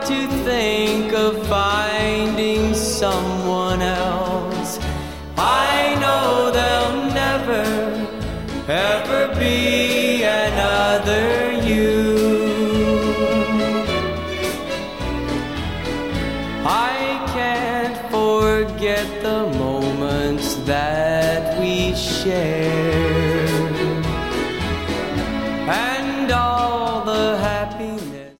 to think of finding someone else. I know there'll never, ever be another you. I can't forget the moments that we shared.